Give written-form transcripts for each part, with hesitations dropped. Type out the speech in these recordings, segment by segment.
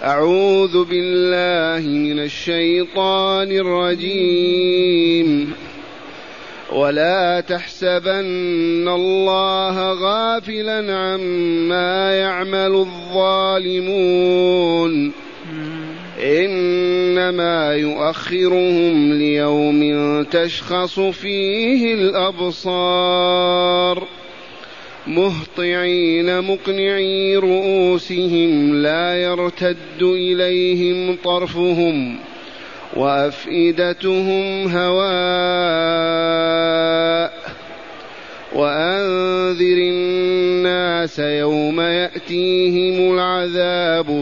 أعوذ بالله من الشيطان الرجيم. ولا تحسبن الله غافلا عما يعمل الظالمون إنما يؤخرهم ليوم تشخص فيه الأبصار مهطعين مقنعي رؤوسهم لا يرتد إليهم طرفهم وأفئدتهم هواء وأنذر الناس يوم يأتيهم العذاب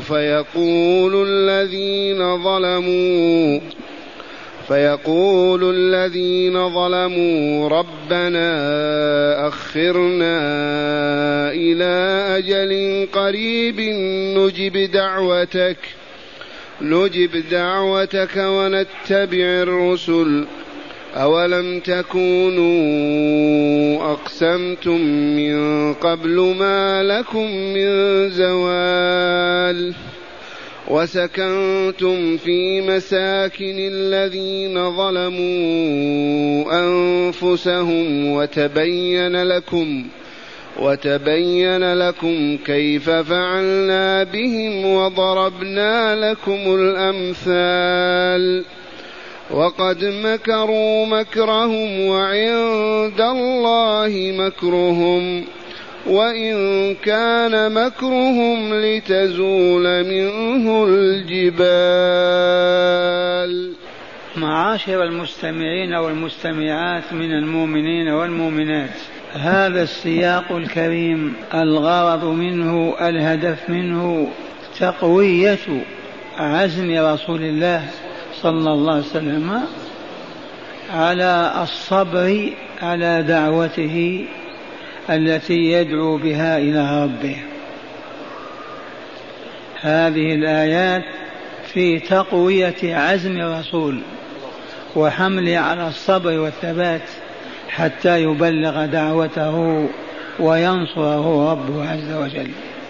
فيقول الذين ظلموا ربنا أخرنا إلى أجل قريب نجب دعوتك ونتبع الرسل أولم تكونوا أقسمتم من قبل ما لكم من زوال وسكنتم في مساكن الذين ظلموا أنفسهم وتبين لكم كيف فعلنا بهم وضربنا لكم الأمثال وقد مكروا مكرهم وعند الله مكرهم وإن كان مكرهم لتزول منه الجبال. معاشر المستمعين والمستمعات من المؤمنين والمؤمنات، هذا السياق الكريم الغرض منه الهدف منه تقوية عزم رسول الله صلى الله عليه وسلم على الصبر على دعوته التي يدعو بها إلى ربه. هذه الآيات في تقوية عزم الرسول وحمله على الصبر والثبات حتى يبلغ دعوته وينصره ربه عز وجل.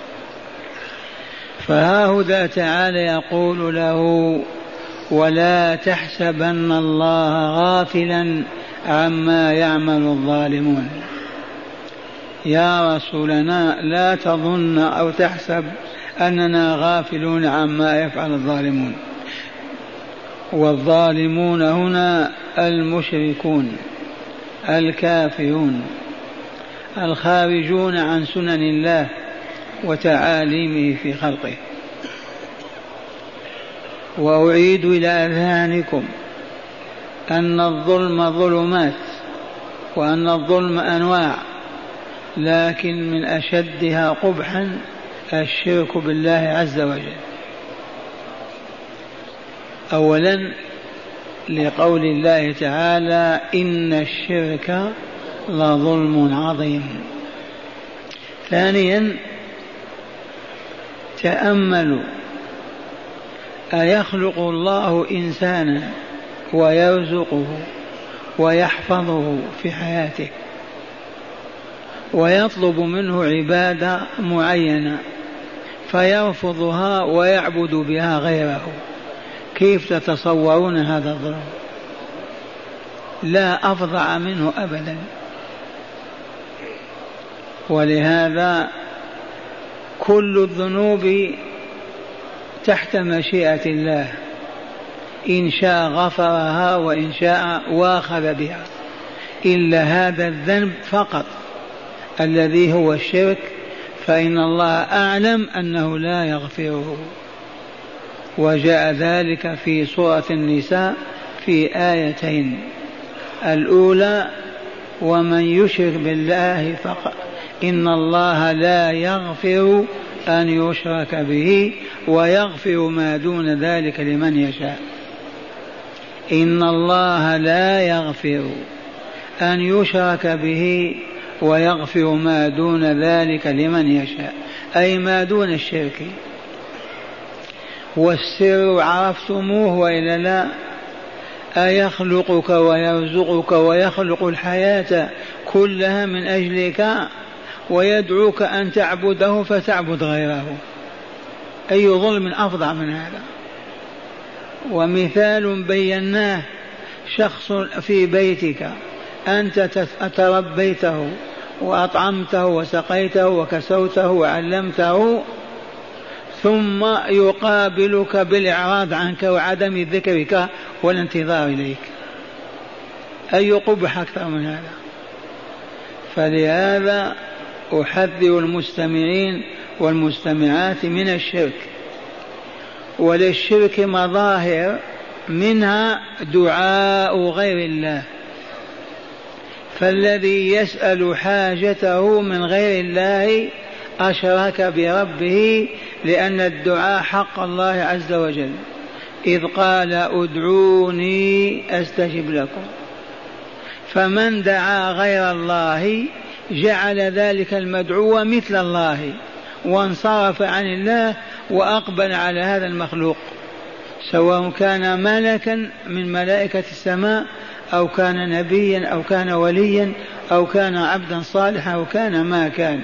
فهاهذا تعالى يقول له: ولا تحسبن الله غافلا عما يعمل الظالمون. يا رسولنا لا تظن أو تحسب أننا غافلون عما يفعل الظالمون. والظالمون هنا المشركون الكافرون الخارجون عن سنن الله وتعاليمه في خلقه. وأعيد إلى أذهانكم أن الظلم ظلمات وأن الظلم أنواع، لكن من أشدها قبحا الشرك بالله عز وجل. أولا لقول الله تعالى: إن الشرك لظلم عظيم. ثانيا تأملوا: أيخلق الله إنسانا ويرزقه ويحفظه في حياته ويطلب منه عبادة معينة فيرفضها ويعبد بها غيره؟ كيف تتصورون هذا الظلم؟ لا أفظع منه أبدا. ولهذا كل الذنوب تحت مشيئة الله، إن شاء غفرها وإن شاء واخذ بها، إلا هذا الذنب فقط الذي هو الشرك، فإن الله أعلم أنه لا يغفره. وجاء ذلك في سورة النساء في آيتين: الأولى: ومن يشرك بالله فقط إن الله لا يغفر أن يشرك به ويغفر ما دون ذلك لمن يشاء. إن الله لا يغفر أن يشرك به ويغفر ما دون ذلك لمن يشاء، أي ما دون الشرك. والسر عرفتموه وإلا لا؟ أيخلقك ويرزقك ويخلق الحياة كلها من أجلك ويدعوك أن تعبده فتعبد غيره. أي ظلم أفظع من هذا؟ ومثال بيناه: شخص في بيتك أنت تربيته وأطعمته وسقيته وكسوته وعلمته، ثم يقابلك بالإعراض عنك وعدم ذكرك والانتظار إليك، أي قبح أكثر من هذا؟ فلهذا أحذر المستمعين والمستمعات من الشرك. وللشرك مظاهر، منها دعاء غير الله، فالذي يسأل حاجته من غير الله أشرك بربه، لأن الدعاء حق الله عز وجل، إذ قال ادعوني أستجب لكم. فمن دعا غير الله جعل ذلك المدعو مثل الله، وانصرف عن الله وأقبل على هذا المخلوق، سواء كان ملكا من ملائكة السماء أو كان نبيا أو كان وليا أو كان عبدا صالحا أو كان ما كان.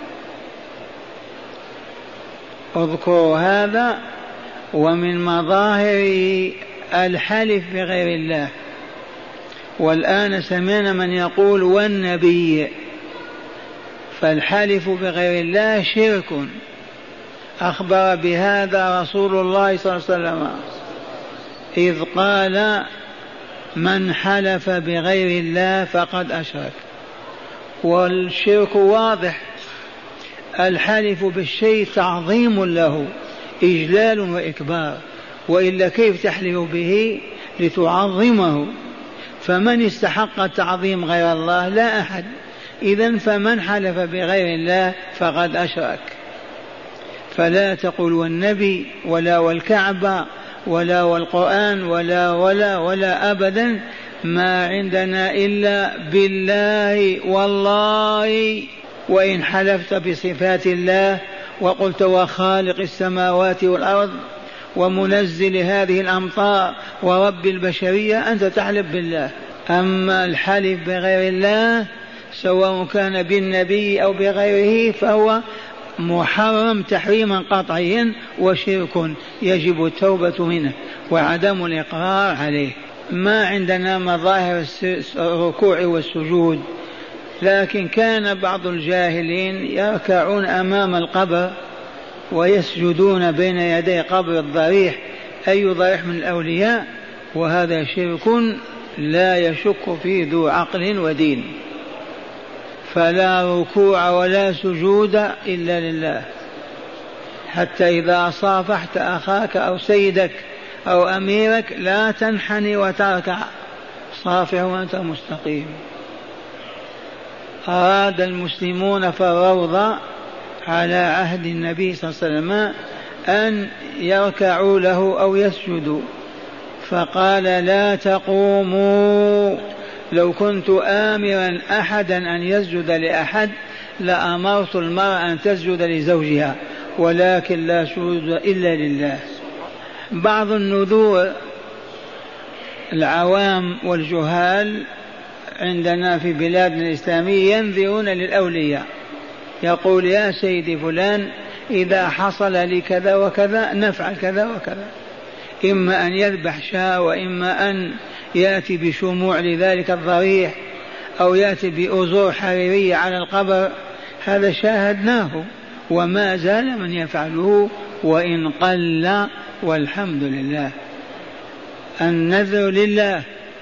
اذكروا هذا. ومن مظاهر الحلف بغير الله، والآن سمعنا من يقول والنبي، فالحلف بغير الله شرك، أخبر بهذا رسول الله صلى الله عليه وسلم إذ قال: من حلف بغير الله فقد أشرك. والشرك واضح، الحلف بالشيء تعظيم له، إجلال وإكبار، وإلا كيف تحلف به لتعظمه؟ فمن استحق التعظيم غير الله؟ لا أحد. إذن فمن حلف بغير الله فقد أشرك. فلا تقل والنبي ولا والكعبة ولا والقرآن ولا أبدا، ما عندنا إلا بالله والله. وإن حلفت بصفات الله وقلت وخالق السماوات والأرض ومنزل هذه الأمطار ورب البشرية، أنت تحلف بالله. أما الحلف بغير الله سواء كان بالنبي أو بغيره فهو محرم تحريما قطعيا وشرك، يجب التوبة منه وعدم الإقرار عليه. ما عندنا مظاهر الركوع والسجود، لكن كان بعض الجاهلين يركعون أمام القبر ويسجدون بين يدي قبر الضريح، أي ضريح من الأولياء، وهذا شرك لا يشك فيه ذو عقل ودين. فلا ركوع ولا سجود إلا لله، حتى إذا صافحت أخاك أو سيدك أو أميرك لا تنحني وتركع، صافح وأنت مستقيم. أراد المسلمون في الروضة على عهد النبي صلى الله عليه وسلم أن يركعوا له أو يسجدوا، فقال: لا تقوموا، لو كنت آمرا أحدا أن يسجد لأحد لأمرت المرأة أن تسجد لزوجها، ولكن لا سجود إلا لله. بعض النذور العوام والجهال عندنا في بلادنا الإسلامية ينذرون للأولياء، يقول: يا سيدي فلان إذا حصل لي كذا وكذا نفعل كذا وكذا، إما أن يذبح شاة، وإما أن يأتي بشموع لذلك الضريح، أو يأتي بأزور حريرية على القبر. هذا شاهدناه وما زال من يفعله وإن قل، والحمد لله. النذر لله،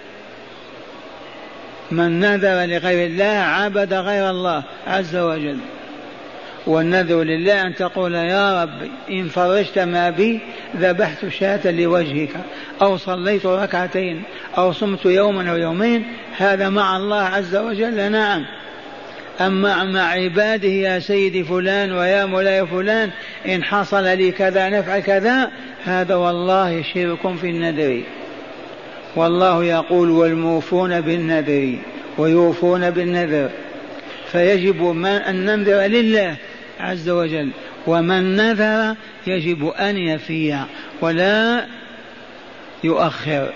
من نذر لغير الله عبد غير الله عز وجل. والنذر لله أن تقول: يا رب إن فرجت ما بي ذبحت شاة لوجهك، أو صليت ركعتين، أو صمت يوما أو يومين، هذا مع الله عز وجل، نعم. أما مع عباده: يا سيدي فلان ويا مولاي فلان إن حصل لي كذا نفعل كذا، هذا والله شرك في النذر. والله يقول: والموفون بالنذر ويوفون بالنذر. فيجب أن ننذر لله عز وجل، ومن نذر يجب أن يفي ولا يؤخر.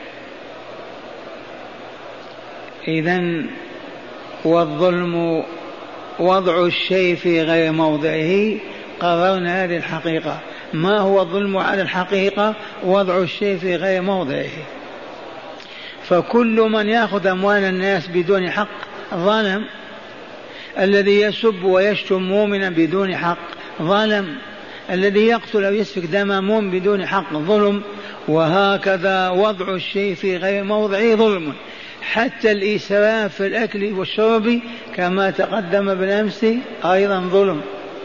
إذن والظلم وضع الشيء في غير موضعه، قررنا هذه الحقيقة. ما هو الظلم على الحقيقة؟ وضع الشيء في غير موضعه. فكل من يأخذ أموال الناس بدون حق ظلم، الذي يسب ويشتم مؤمنا بدون حق ظلم، الذي يقتل أو يسفك دم مؤمن بدون حق ظلم. وهكذا وضع الشيء في غير موضعه ظلم. حتى الإسراف في الأكل والشرب كما تقدم بالأمس أيضا ظلم.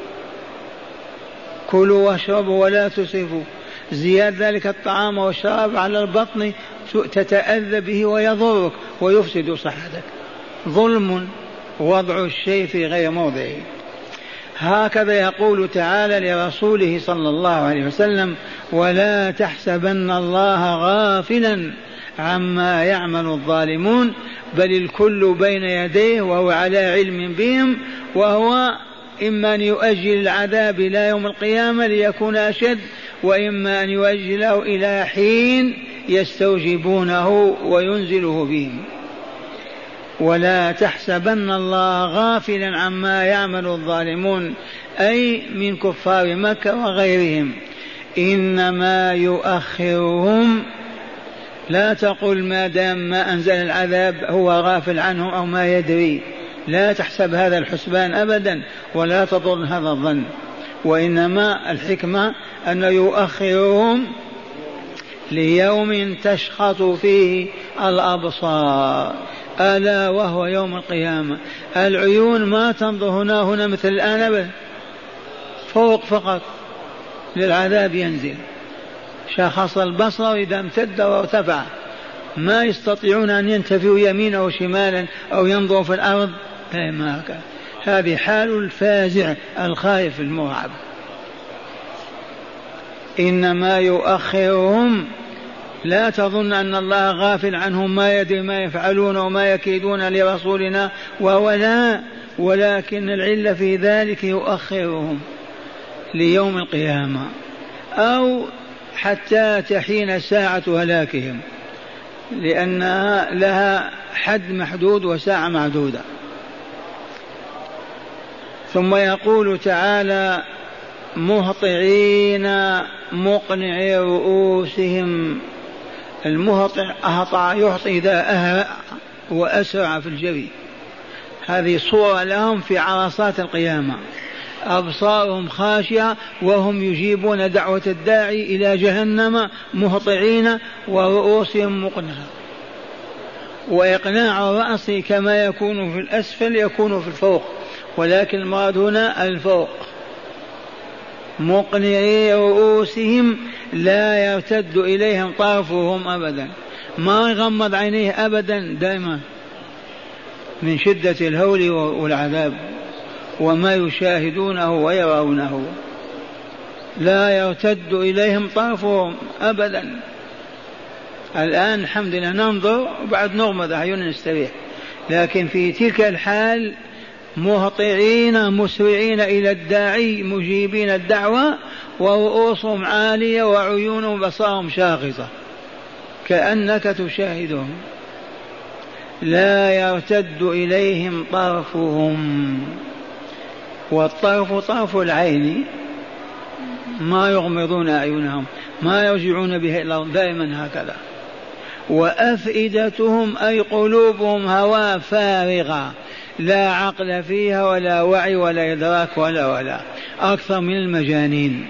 كلوا واشربوا ولا تسرفوا. زياد ذلك الطعام والشراب على البطن تتأذى به ويضرك ويفسد صحتك. ظلم وضع الشيء في غير موضعه. هكذا يقول تعالى لرسوله صلى الله عليه وسلم: ولا تحسبن الله غافلا عما يعمل الظالمون بل الكل بين يديه وهو على علم بهم، وهو إما أن يؤجل العذاب إلى يوم القيامة ليكون أشد، وإما أن يؤجله إلى حين يستوجبونه وينزله بهم. ولا تحسبن الله غافلا عما يعمل الظالمون أي من كفار مكة وغيرهم، إنما يؤخرهم. لا تقل ما دام ما أنزل العذاب هو غافل عنهم أو ما يدري، لا تحسب هذا الحسبان أبدا ولا تظن هذا الظن، وإنما الحكمة أن يؤخرهم ليوم تشخص فيه الأبصار، ألا وهو يوم القيامة. العيون ما تنظر هنا مثل الآن أبدا، فوق فقط للعذاب ينزل. شخص البصر إذا امتد وارتفع، ما يستطيعون أن ينتفعوا يمينا وشمالا أو ينظروا في الأرض. ما هكذا. هذه حال الفازع الخائف المرعب. إنما يؤخرهم. لا تظن أن الله غافل عنهم، ما يدري ما يفعلون وما يكيدون لرسولنا، وهو لا، ولكن العلة في ذلك يؤخرهم ليوم القيامة أو حتى تحين ساعة هلاكهم، لأنها لها حد محدود وساعة معدودة. ثم يقول تعالى: مهطعين مقنعي رؤوسهم. المهطع أهطع يهطي إذا أهرأ وأسرع في الجري. هذه صورة لهم في عرصات القيامة، أبصارهم خاشعة وهم يجيبون دعوة الداعي إلى جهنم مهطعين ورؤوسهم مقنعة. وإقناع الرأس كما يكون في الأسفل يكون في الفوق، ولكن المراد هنا الفوق. مقنعي رؤوسهم لا يرتد إليهم طرفهم أبدا، ما يغمض عينيه أبدا، دائما من شدة الهول والعذاب وما يشاهدونه ويرونه. لا يرتد إليهم طرفهم أبدا. الآن الحمد لله ننظر وبعد نغمض أعيننا نستريح، لكن في تلك الحال مهطعين مسرعين إلى الداعي مجيبين الدعوة ورؤوسهم عالية وعيونهم بصارهم شاخصة كأنك تشاهدهم. لا يرتد إليهم طرفهم، والطرف طرف العين، ما يغمضون أعينهم، ما يرجعون به إلا دائما هكذا. وأفئدتهم أي قلوبهم هواء فارغة، لا عقل فيها ولا وعي ولا إدراك ولا أكثر من المجانين.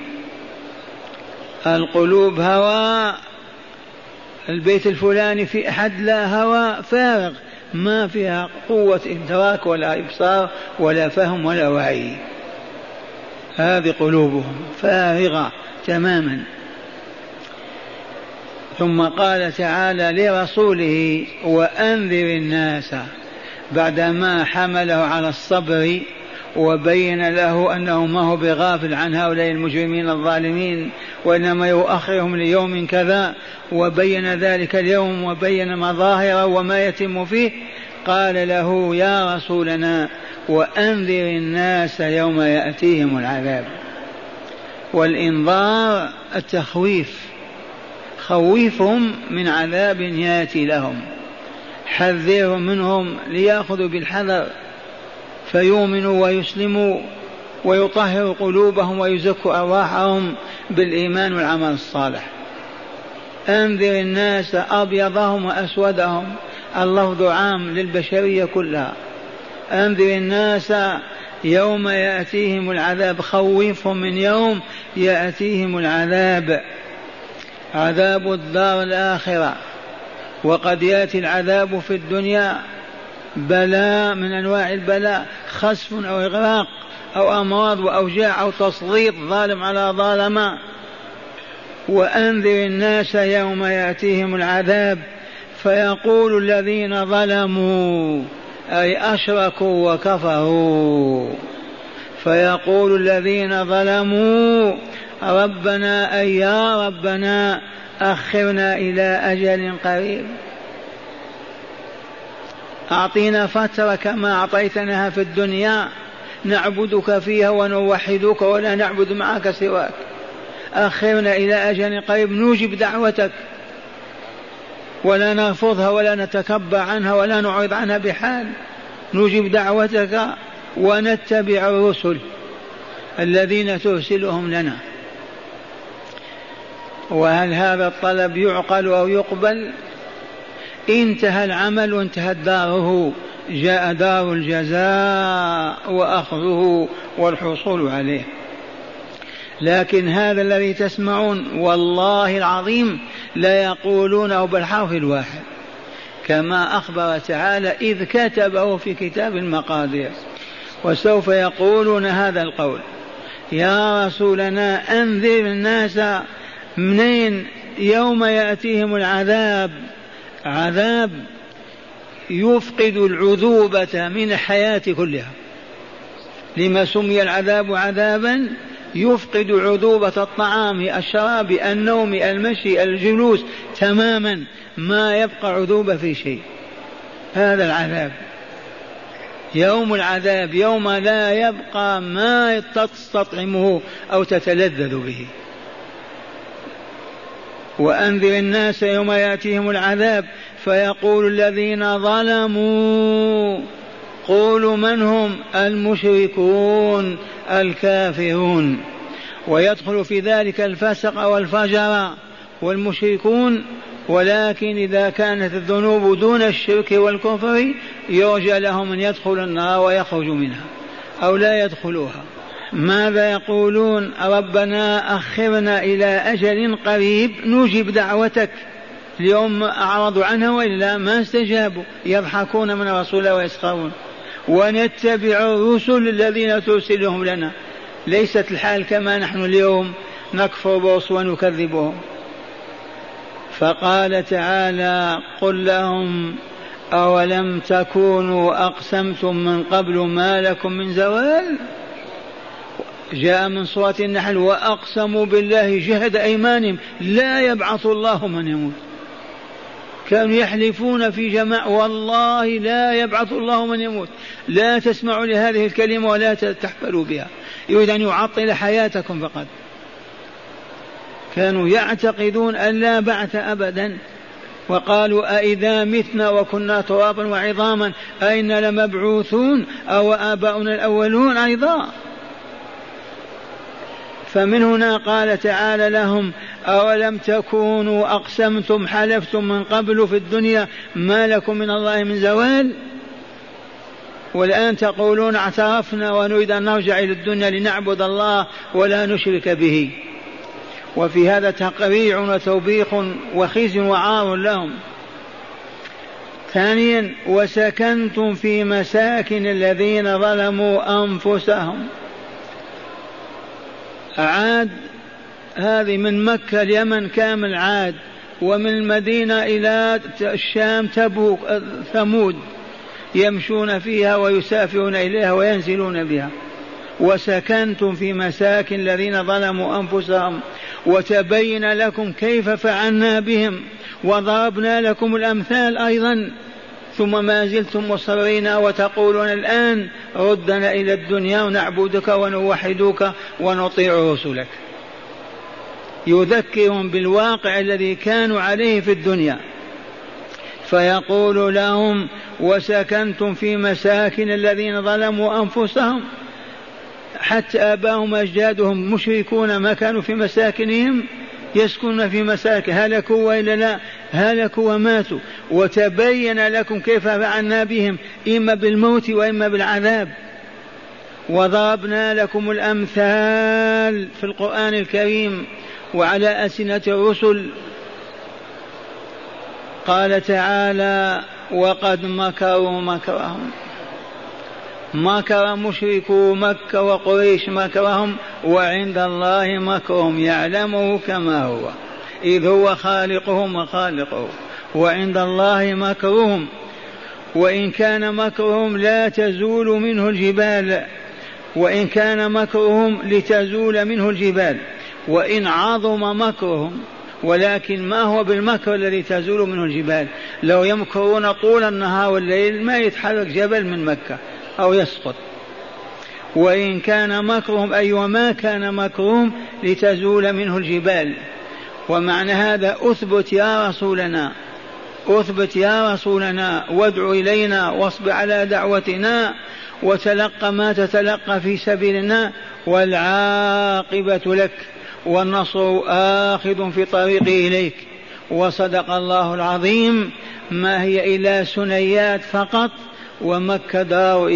القلوب هواء، البيت الفلاني في أحد لا هواء فارغ، ما فيها قوة إدراك ولا إبصار ولا فهم ولا وعي. هذه قلوبهم فارغة تماما. ثم قال تعالى لرسوله: وأنذر الناس، بعدما حمله على الصبر وبين له أنه ما هو بغافل عن هؤلاء المجرمين الظالمين، وإنما يؤخرهم ليوم كذا، وبين ذلك اليوم وبين مظاهره وما يتم فيه. قال له: يا رسولنا وأنذر الناس يوم يأتيهم العذاب. والإنذار التخويف، خوفهم من عذاب يأتي لهم، حذرهم منهم ليأخذوا بالحذر فيؤمنوا ويسلموا ويطهر قلوبهم ويزكي أرواحهم بالإيمان والعمل الصالح. أنذر الناس أبيضهم وأسودهم، اللفظ عام للبشرية كلها. أنذر الناس يوم يأتيهم العذاب، خوفهم من يوم يأتيهم العذاب، عذاب الدار الآخرة. وقد يأتي العذاب في الدنيا بلاء من أنواع البلاء، خسف أو إغراق أو أمراض وأوجاع أو تسليط ظالم على ظالم. وأنذر الناس يوم يأتيهم العذاب فيقول الذين ظلموا أي أشركوا وكفروا، فيقول الذين ظلموا ربنا أي يا ربنا أخرنا إلى أجل قريب، أعطينا فترة كما أعطيتناها في الدنيا نعبدك فيها ونوحدك ولا نعبد معك سواك، أخرنا إلى أجل قريب نجب دعوتك ولا نرفضها ولا نتكبر عنها ولا نعرض عنها بحال، نجب دعوتك ونتبع الرسل الذين ترسلهم لنا. وهل هذا الطلب يعقل أو يقبل؟ انتهى العمل وانتهت داره، جاء دار الجزاء وأخذه والحصول عليه. لكن هذا الذي تسمعون والله العظيم لا يقولونه بالحرف الواحد، كما أخبر تعالى إذ كتبه في كتاب المقادير. وسوف يقولون هذا القول: يا رسولنا أنذر الناس منين؟ يوم يأتيهم العذاب، عذاب يفقد العذوبة من الحياة كلها. لما سمي العذاب عذابا؟ يفقد عذوبة الطعام، الشراب، النوم، المشي، الجلوس تماما، ما يبقى عذوبة في شيء. هذا العذاب، يوم العذاب، يوم لا يبقى ما تستطعمه أو تتلذذ به. وأنذر الناس يوم يأتيهم العذاب فيقول الذين ظلموا، قولوا من هم؟ المشركون الكافرون، ويدخل في ذلك الفسق والفجر والمشركون. ولكن إذا كانت الذنوب دون الشرك والكفر يرجى لهم أن يدخلوا النار ويخرجوا منها أو لا يدخلوها. ماذا يقولون؟ ربنا أخرنا إلى أجل قريب نجب دعوتك. اليوم أعرضوا عنها وإلا ما استجابوا، يضحكون من رسول الله ويسخرون. ونتبع الرسل الذين ترسلهم لنا. ليست الحال كما نحن اليوم نكفر برسل ونكذبهم. فقال تعالى: قل لهم أولم تكونوا أقسمتم من قبل ما لكم من زوال. جاء من سورة النحل: وأقسموا بالله جهد أيمانهم لا يبعث الله من يموت. كانوا يحلفون في جماعة والله لا يبعث الله من يموت. لا تسمعوا لهذه الكلمة ولا تحفلوا بها، يريد أن يعطل حياتكم فقط. كانوا يعتقدون أن لا بعث أبدا، وقالوا أئذا متنا وكنا ترابا وعظاما أئنا لمبعوثون أو آباؤنا الأولون أيضا. فمن هنا قال تعالى لهم: أولم تكونوا أقسمتم حلفتم من قبل في الدنيا ما لكم من الله من زوال، والآن تقولون اعترفنا ونريد أن نرجع إلى الدنيا لنعبد الله ولا نشرك به. وفي هذا تقريع وتوبيخ وخزي وعار لهم. ثانيا: وسكنتم في مساكن الذين ظلموا أنفسهم. عاد هذه من مكة اليمن كامل عاد، ومن المدينة إلى الشام تبوك ثمود، يمشون فيها ويسافرون إليها وينزلون بها. وسكنتم في مساكن الذين ظلموا أنفسهم وتبين لكم كيف فعلنا بهم وضربنا لكم الأمثال أيضا، ثم ما زلتم مصرين وتقولون الآن ردنا إلى الدنيا ونعبدك ونوحدك ونطيع رسلك. يذكرهم بالواقع الذي كانوا عليه في الدنيا. فيقول لهم: وسكنتم في مساكن الذين ظلموا أنفسهم، حتى آباهم أجدادهم مشركون ما كانوا في مساكنهم يسكنون في مساكن، هلكوا وإلا لا؟ هلكوا وماتوا، وتبين لكم كيف فعلنا بهم إما بالموت وإما بالعذاب. وضربنا لكم الأمثال في القرآن الكريم وعلى ألسنة الرسل. قال تعالى: وقد مكروا مكرهم، مكر مشركو مكة وقريش مكرهم، وعند الله مكرهم يعلمه كما هو، إذ هو خالقهم وخالقه، وعند الله مكرهم وإن كان مكرهم لا تزول منه الجبال، وإن كان مكرهم لتزول منه الجبال، وإن عظم مكرهم، ولكن ما هو بالمكر الذي تزول منه الجبال؟ لو يمكرون طول النهار والليل ما يتحرك جبل من مكة أو يسقط. وإن كان مكرهم أي وما كان مكرهم لتزول منه الجبال. ومعنى هذا أثبت يا رسولنا، أثبت يا رسولنا، وادع إلينا واصبر على دعوتنا وتلقى ما تتلقى في سبيلنا، والعاقبة لك والنصر آخذ في طريقه إليك. وصدق الله العظيم. ما هي إلا ثنيات فقط، ومكة دار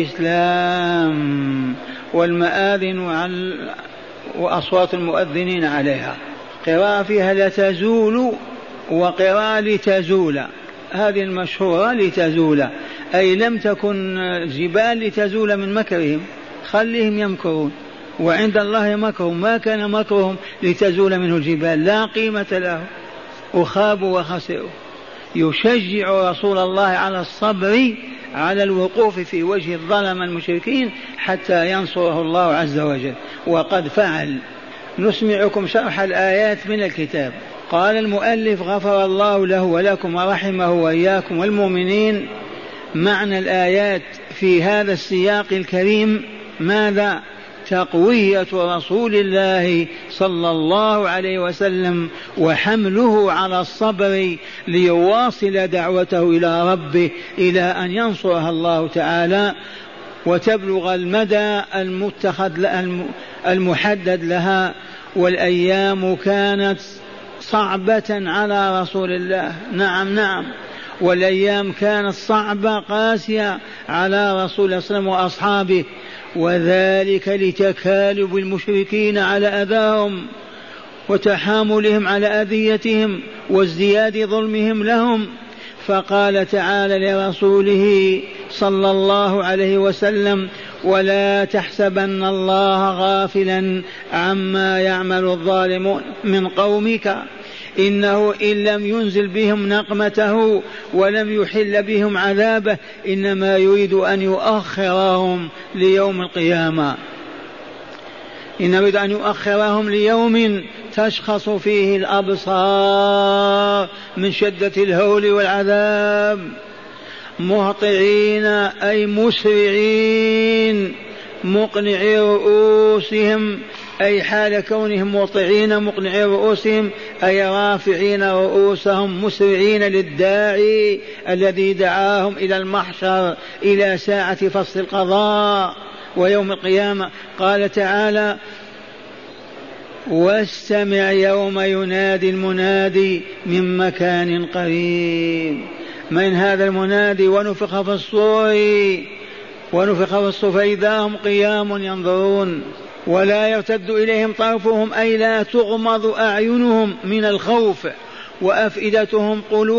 إسلام، والمآذن وأصوات المؤذنين عليها. قراءة فيها لتزول، وقراءة لتزول، هذه المشهورة لتزول، أي لم تكن الجبال لتزول من مكرهم، خليهم يمكرون، وعند الله مكرهم، ما كان مكرهم لتزول منه الجبال، لا قيمة له، وخابوا وخسروا. يشجع رسول الله على الصبر على الوقوف في وجه الظلم المشركين حتى ينصره الله عز وجل، وقد فعل. نسمعكم شرح الآيات من الكتاب. قال المؤلف: غفر الله له ولكم ورحمه وإياكم والمؤمنين. معنى الآيات في هذا السياق الكريم ماذا؟ تقوية رسول الله صلى الله عليه وسلم وحمله على الصبر ليواصل دعوته إلى ربه إلى أن ينصرها الله تعالى وتبلغ المدى المحدد لها. والأيام كانت صعبة على رسول الله، نعم، والأيام كانت صعبة قاسية على رسول الله صلى الله عليه وسلم وأصحابه، وذلك لتكالب المشركين على أذاهم وتحاملهم على أذيتهم وازدياد ظلمهم لهم. فقال تعالى لرسوله صلى الله عليه وسلم: ولا تحسبن الله غافلا عما يعمل الظالمون من قومك إنه إن لم ينزل بهم نقمته ولم يحل بهم عذابه إنما يريد أن يؤخرهم ليوم القيامة، إنما يريد أن يؤخرهم ليوم تشخص فيه الأبصار من شدة الهول والعذاب، مهطعين أي مسرعين، مقنعي رؤوسهم أي حال كونهم مطيعين مقنعي رؤوسهم أي رافعين رؤوسهم مسرعين للداعي الذي دعاهم إلى المحشر إلى ساعة فصل القضاء ويوم القيامة. قال تعالى: واستمع يوم ينادي المنادي من مكان قريب. من هذا المنادي؟ ونفخ في الصور فإذا هم قيام ينظرون ولا يرتد إليهم طرفهم أي لا تغمض أعينهم من الخوف، وأفئدتهم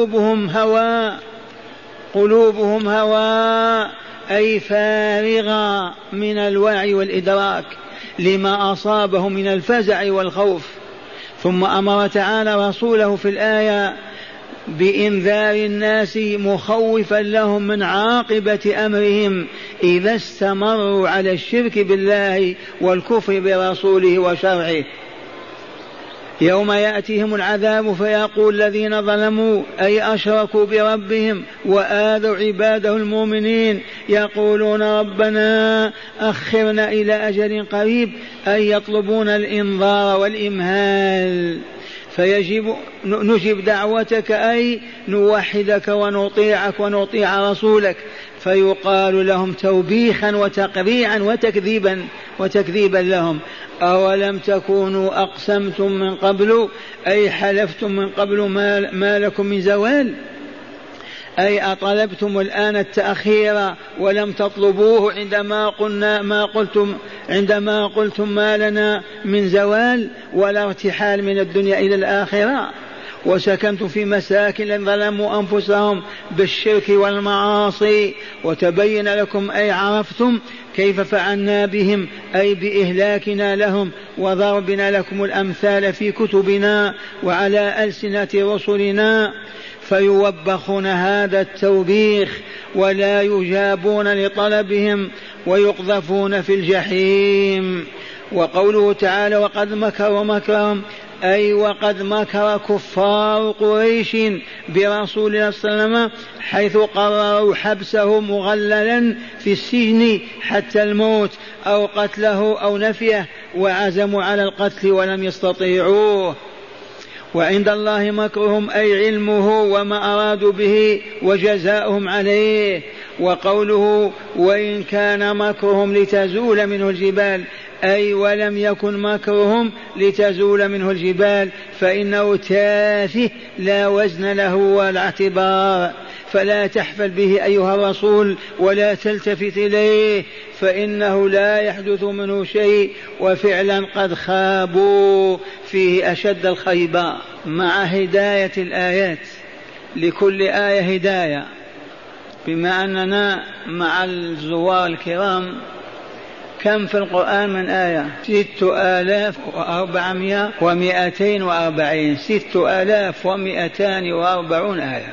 قلوبهم هواء أي فارغة من الوعي والإدراك لما أصابهم من الفزع والخوف. ثم أمر تعالى رسوله في الآية بإنذار الناس مخوفا لهم من عاقبة أمرهم إذا استمروا على الشرك بالله والكفر برسوله وشرعه. يوم يأتيهم العذاب فيقول الذين ظلموا أي أشركوا بربهم وآذوا عباده المؤمنين يقولون ربنا أخرنا إلى أجل قريب أي يطلبون الإنذار والإمهال، فيجب نجب دعوتك أي نوحدك ونطيعك ونطيع رسولك، فيقال لهم توبيخا وتقريعا وتكذيبا لهم: أولم تكونوا أقسمتم من قبل، أي حلفتم من قبل ما لكم من زوال، أي أطلبتم الآن التأخير ولم تطلبوه عندما قلتم ما لنا من زوال ولا ارتحال من الدنيا إلى الآخرة، وسكنتم في مساكن ظلموا أنفسهم بالشرك والمعاصي، وتبين لكم أي عرفتم كيف فعلنا بهم، أي بإهلاكنا لهم وضربنا لكم الأمثال في كتبنا وعلى ألسنة رسلنا، فيوبخون هذا التوبيخ ولا يجابون لطلبهم ويقذفون في الجحيم. وقوله تعالى: وقد مكروا مكرهم، أي وقد مكر كفار قريش برسول الله صلى الله عليه وسلم، حيث قرروا حبسه مغللا في السجن حتى الموت أو قتله أو نفيه، وعزموا على القتل ولم يستطيعوه. وعند الله مكرهم أي علمه وما أرادوا به وجزاؤهم عليه. وقوله: وإن كان مكرهم لتزول منه الجبال، أي ولم يكن مكرهم لتزول منه الجبال، فإنه تافه لا وزن له ولا اعتبار، فلا تحفل به أيها الرسول ولا تلتفت إليه، فإنه لا يحدث منه شيء، وفعلا قد خابوا فيه أشد الخيبة. مع هداية الآيات، لكل آية هداية، بما أننا مع الزوار الكرام كم في القرآن من آية؟ 6442 6240 آية.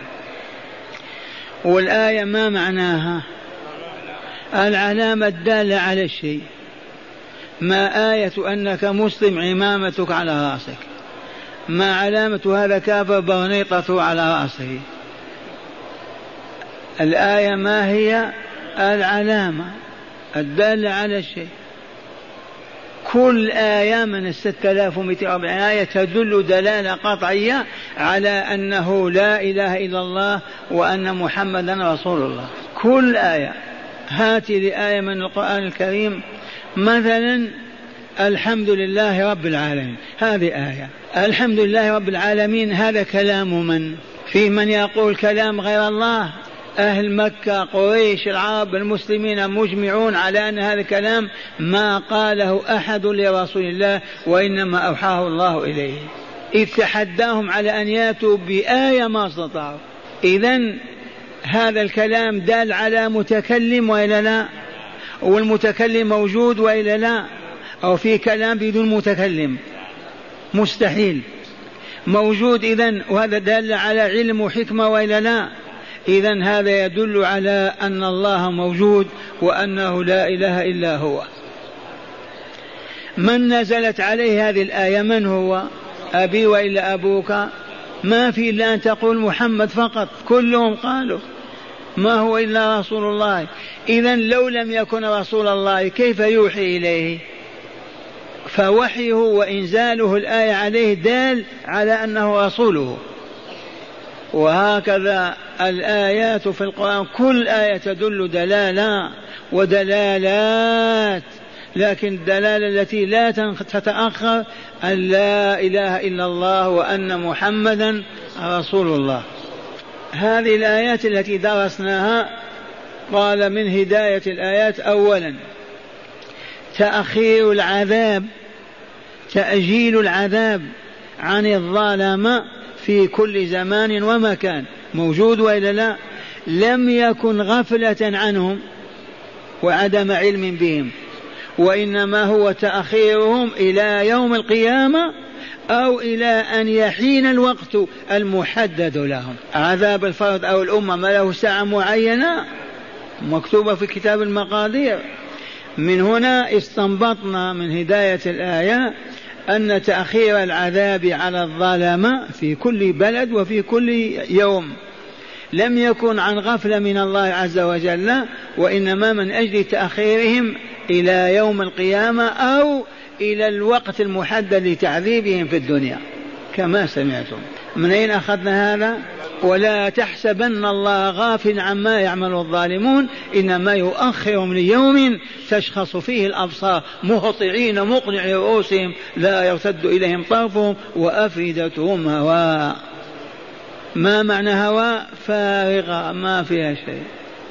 والآية ما معناها؟ العلامة الدالة على الشيء. ما آية أنك مسلم عمامتك على رأسك؟ ما علامة هذا كافر برنيطته على رأسه؟ الآية ما هي؟ العلامة الدالة على الشيء. كل آية من 6240 آية تدل دلالة قطعية على أنه لا إله إلا الله وأن محمدا رسول الله. كل آية. هاتي لآية من القرآن الكريم مثلا: الحمد لله رب العالمين، هذه آية. الحمد لله رب العالمين هذا كلام من؟ في من يقول كلام غير الله؟ أهل مكة قريش العرب المسلمين مجمعون على أن هذا الكلام ما قاله أحد لرسول الله، وإنما أوحاه الله إليه، إذ تحداهم على أن يأتوا بآية ما استطاعوا. إذن هذا الكلام دال على متكلم وإلا لا؟ والمتكلم موجود وإلا لا؟ أو في كلام بدون متكلم؟ مستحيل. موجود إذن، وهذا دال على علم وحكمة وإلا لا؟ إذن هذا يدل على أن الله موجود وأنه لا إله إلا هو. من نزلت عليه هذه الآية؟ من هو؟ أبي وإلا أبوك؟ ما في إلا أن تقول محمد فقط، كلهم قالوا ما هو إلا رسول الله. إذن لو لم يكن رسول الله كيف يوحي إليه؟ فوحيه وإنزاله الآية عليه دال على أنه رسوله. وهكذا الآيات في القرآن كل آية تدل دلالة ودلالات، لكن الدلالة التي لا تتأخر أن لا إله إلا الله وأن محمدا رسول الله. هذه الآيات التي درسناها قال من هداية الآيات: أولا تأخير العذاب، تأجيل العذاب عن الظالم في كل زمان ومكان، موجود وإلا لا؟ لم يكن غفلة عنهم وعدم علم بهم، وإنما هو تأخيرهم إلى يوم القيامة أو إلى أن يحين الوقت المحدد لهم. عذاب الفرد أو الأمة ما له ساعة معينة مكتوبة في كتاب المقادير. من هنا استنبطنا من هداية الآية أن تأخير العذاب على الظالم في كل بلد وفي كل يوم لم يكن عن غفلة من الله عز وجل، وإنما من أجل تأخيرهم إلى يوم القيامة أو إلى الوقت المحدد لتعذيبهم في الدنيا. كما سمعتم. من أين أخذنا هذا؟ ولا تحسبن الله غافل عما يعمل الظالمون إنما يؤخرهم ليوم تشخص فيه الأبصار مهطعين مقنعي رؤوسهم لا يرتد إليهم طرفهم وأفئدتهم هواء. ما معنى هواء؟ فارغة ما فيها شيء.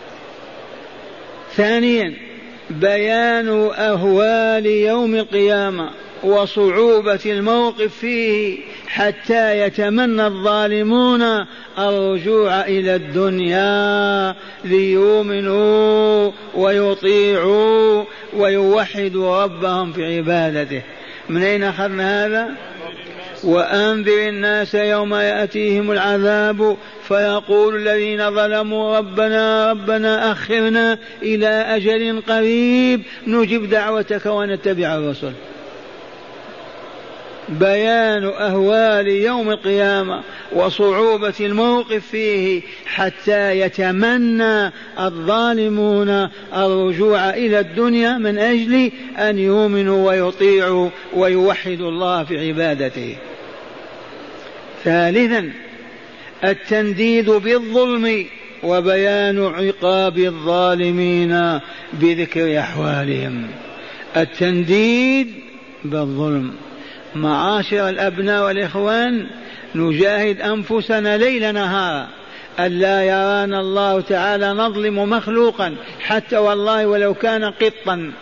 ثانيا بيان أهوال يوم القيامة وصعوبة الموقف فيه حتى يتمنى الظالمون الرجوع إلى الدنيا ليؤمنوا ويطيعوا ويوحدوا ربهم في عبادته. من أين أخذنا هذا؟ وأنذر الناس يوم يأتيهم العذاب فيقول الذين ظلموا ربنا أخرنا إلى أجل قريب نجب دعوتك ونتبع الرسل. بيان أهوال يوم القيامة وصعوبة الموقف فيه حتى يتمنى الظالمون الرجوع إلى الدنيا من أجل أن يؤمنوا ويطيعوا ويوحدوا الله في عبادته. ثالثا التنديد بالظلم وبيان عقاب الظالمين بذكر أحوالهم. التنديد بالظلم. معاشر الأبناء والإخوان نجاهد أنفسنا ليل نهار ألا يرانا الله تعالى نظلم مخلوقا حتى والله ولو كان قطا.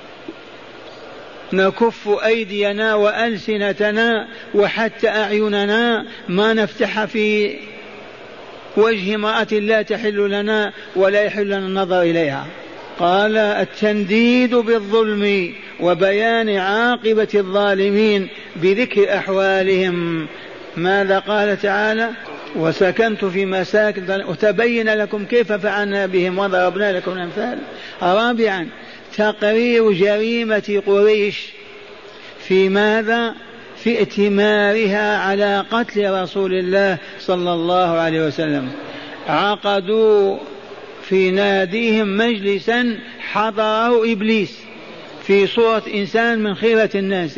نكف أيدينا وألسنتنا وحتى أعيننا ما نفتح في وجه امرأة لا تحل لنا ولا يحل لنا النظر إليها. قال التنديد بالظلم وبيان عاقبة الظالمين بذكر أحوالهم. ماذا قال تعالى؟ وسكنت في مساكن وتبين لكم كيف فعلنا بهم وضربنا لكم الأمثال. رابعا تقرير جريمة قريش في ماذا؟ في ائتمارها على قتل رسول الله صلى الله عليه وسلم. عقدوا في ناديهم مجلسا حضره إبليس في صورة إنسان من خيرة الناس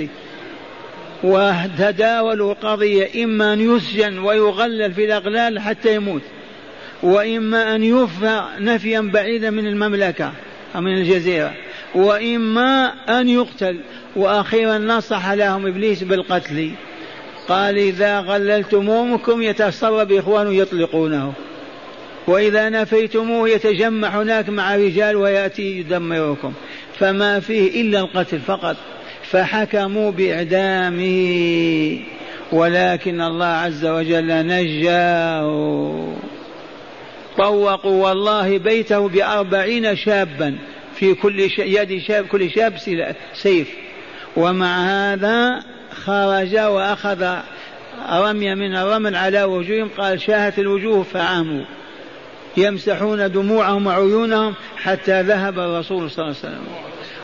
وتداولوا القضية إما أن يسجن ويغلل في الأغلال حتى يموت وإما أن يفنى نفيا بعيدا من المملكة أو من الجزيرة وإما أن يقتل. وأخيرا نصح لهم إبليس بالقتل. قال إذا غللتموكم يتصرف إخوانه يطلقونه وإذا نفيتموه يتجمع هناك مع رجال ويأتي يدمركم فما فيه إلا القتل فقط. فحكموا بإعدامه ولكن الله عز وجل نجاه. طوقوا والله بيته ب40 شابا في كل يد شاب كل شاب سيف. ومع هذا خرج وأخذ رمي من الرمل على وجوههم. قال شاهت الوجوه فعاموا يمسحون دموعهم وعيونهم حتى ذهب الرسول صلى الله عليه وسلم.